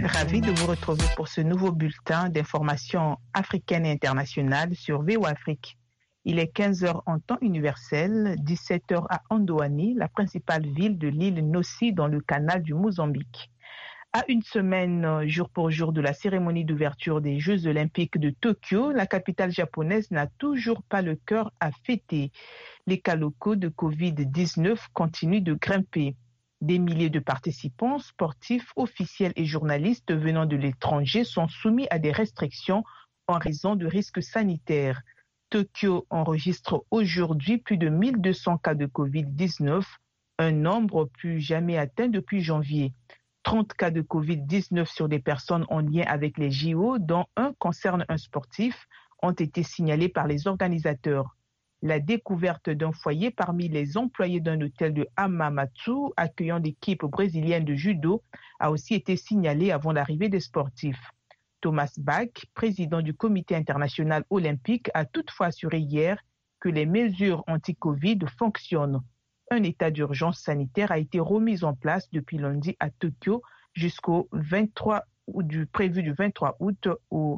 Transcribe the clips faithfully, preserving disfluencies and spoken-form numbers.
Ravi de vous retrouver pour ce nouveau bulletin d'information africaine et internationale sur V O Afrique. Il est quinze heures en temps universel, dix-sept heures à Andoani, la principale ville de l'île Nossi dans le canal du Mozambique. À une semaine, jour pour jour, de la cérémonie d'ouverture des Jeux olympiques de Tokyo, la capitale japonaise n'a toujours pas le cœur à fêter. Les cas locaux de covid dix-neuf continuent de grimper. Des milliers de participants, sportifs, officiels et journalistes venant de l'étranger sont soumis à des restrictions en raison de risques sanitaires. Tokyo enregistre aujourd'hui plus de mille deux cents cas de covid dix-neuf, un nombre plus jamais atteint depuis janvier. trente cas de covid dix-neuf sur des personnes en lien avec les J O, dont un concerne un sportif, ont été signalés par les organisateurs. La découverte d'un foyer parmi les employés d'un hôtel de Hamamatsu accueillant l'équipe brésilienne de judo a aussi été signalée avant l'arrivée des sportifs. Thomas Bach, président du Comité international olympique, a toutefois assuré hier que les mesures anti-Covid fonctionnent. Un état d'urgence sanitaire a été remis en place depuis lundi à Tokyo jusqu'au vingt-trois du prévu du vingt-trois août au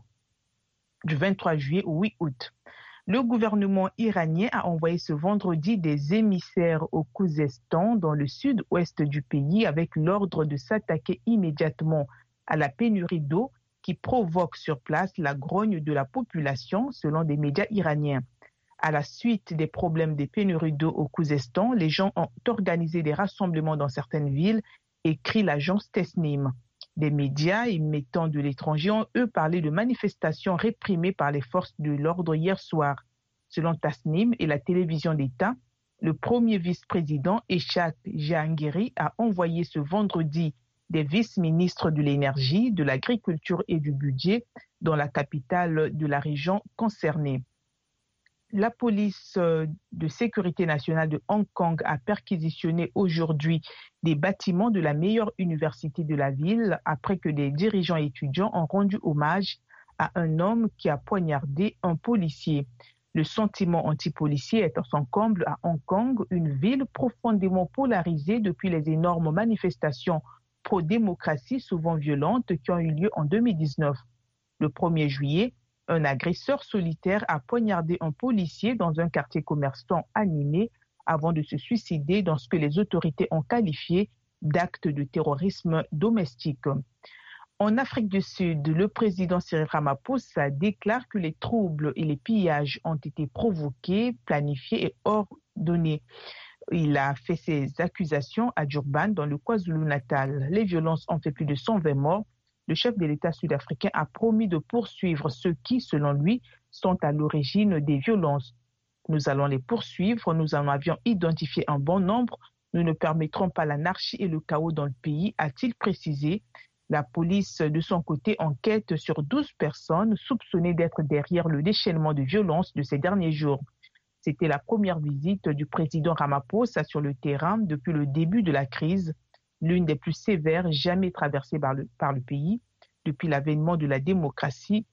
du vingt-trois juillet au huit août. Le gouvernement iranien a envoyé ce vendredi des émissaires au Khouzestan, dans le sud-ouest du pays, avec l'ordre de s'attaquer immédiatement à la pénurie d'eau qui provoque sur place la grogne de la population, selon des médias iraniens. À la suite des problèmes des pénuries d'eau au Khouzestan, les gens ont organisé des rassemblements dans certaines villes, écrit l'agence Tesnim. Des médias émettant de l'étranger ont, eux, parlé de manifestations réprimées par les forces de l'ordre hier soir. Selon Tasnim et la télévision d'État, le premier vice-président, Eshaq Jahangiri, a envoyé ce vendredi des vice-ministres de l'énergie, de l'agriculture et du budget dans la capitale de la région concernée. La police de sécurité nationale de Hong Kong a perquisitionné aujourd'hui des bâtiments de la meilleure université de la ville après que des dirigeants étudiants ont rendu hommage à un homme qui a poignardé un policier. Le sentiment anti-policier est à son comble à Hong Kong, une ville profondément polarisée depuis les énormes manifestations pro-démocratie souvent violentes qui ont eu lieu en deux mille dix-neuf. Le premier juillet, un agresseur solitaire a poignardé un policier dans un quartier commerçant animé avant de se suicider dans ce que les autorités ont qualifié d'acte de terrorisme domestique. En Afrique du Sud, le président Cyril Ramaphosa déclare que les troubles et les pillages ont été provoqués, planifiés et ordonnés. Il a fait ses accusations à Durban, dans le KwaZulu-Natal. Les violences ont fait plus de cent vingt morts. Le chef de l'État sud-africain a promis de poursuivre ceux qui, selon lui, sont à l'origine des violences. Nous allons les poursuivre, nous en avions identifié un bon nombre, nous ne permettrons pas l'anarchie et le chaos dans le pays, a-t-il précisé. La police, de son côté, enquête sur douze personnes soupçonnées d'être derrière le déchaînement de violence de ces derniers jours. C'était la première visite du président Ramaphosa sur le terrain depuis le début de la crise, l'une des plus sévères jamais traversées par le, par le pays depuis l'avènement de la démocratie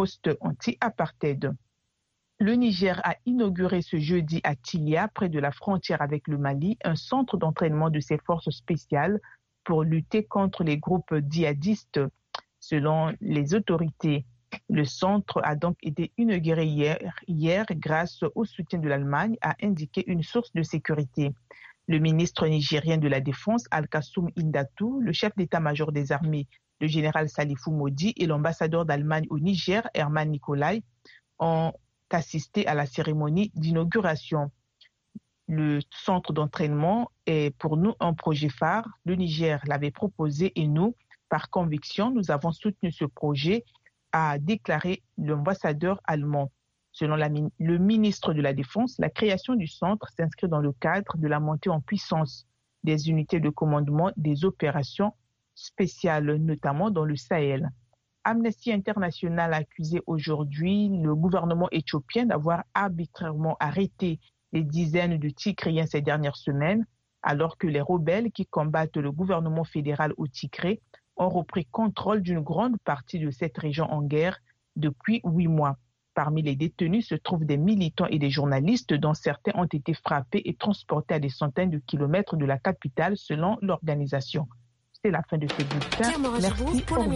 post-anti-apartheid. Le Niger a inauguré ce jeudi à Tilia, près de la frontière avec le Mali, un centre d'entraînement de ses forces spéciales pour lutter contre les groupes djihadistes. Selon les autorités, le centre a donc été inauguré hier, hier grâce au soutien de l'Allemagne, a indiqué une source de sécurité. Le ministre nigérien de la Défense, Al-Kassoum Indatou, le chef d'état-major des armées, le général Salifou Modi et l'ambassadeur d'Allemagne au Niger, Herman Nicolai, ont assisté à la cérémonie d'inauguration. Le centre d'entraînement est pour nous un projet phare. Le Niger l'avait proposé et nous, par conviction, nous avons soutenu ce projet, a déclaré l'ambassadeur allemand. Selon la, le ministre de la Défense, la création du centre s'inscrit dans le cadre de la montée en puissance des unités de commandement des opérations spéciales, notamment dans le Sahel. Amnesty International a accusé aujourd'hui le gouvernement éthiopien d'avoir arbitrairement arrêté des dizaines de Tigriens ces dernières semaines, alors que les rebelles qui combattent le gouvernement fédéral au Tigré ont repris contrôle d'une grande partie de cette région en guerre depuis huit mois. Parmi les détenus se trouvent des militants et des journalistes dont certains ont été frappés et transportés à des centaines de kilomètres de la capitale selon l'organisation. C'est la fin de ce bulletin. Merci.